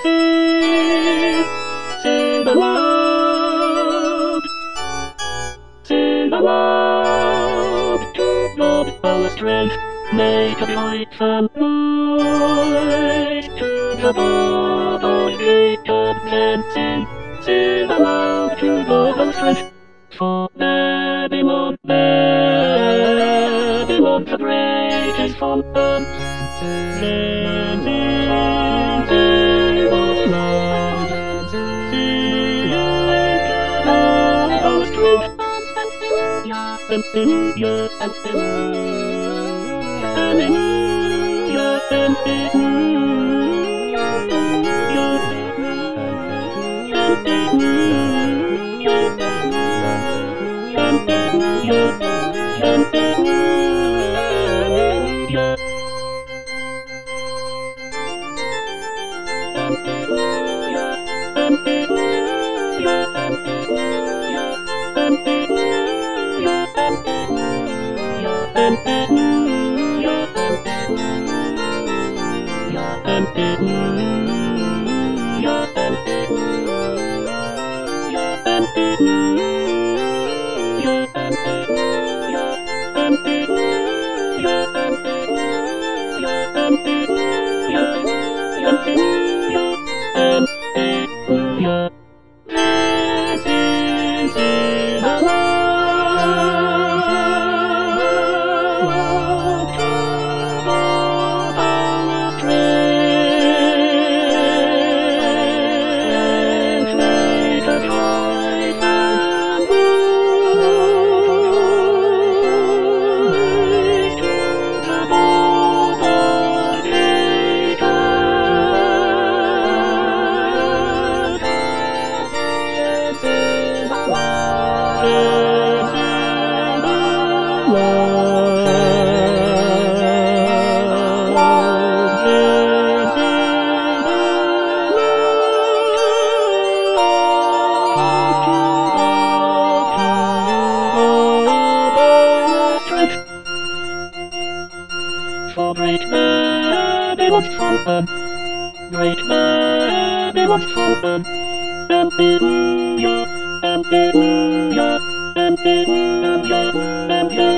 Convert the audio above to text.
sing aloud, sing aloud to God our strength. Make a light and light to the God of Jacob, then sing aloud to God our strength. For Babylon, Babylon the great is fallen. Then sing aloud, sing aloud our strength. Hallelujah, hallelujah, hallelujah, For great Babylon's fallen, great Babylon's fallen. Hallelujah, hallelujah, hallelujah, hallelujah.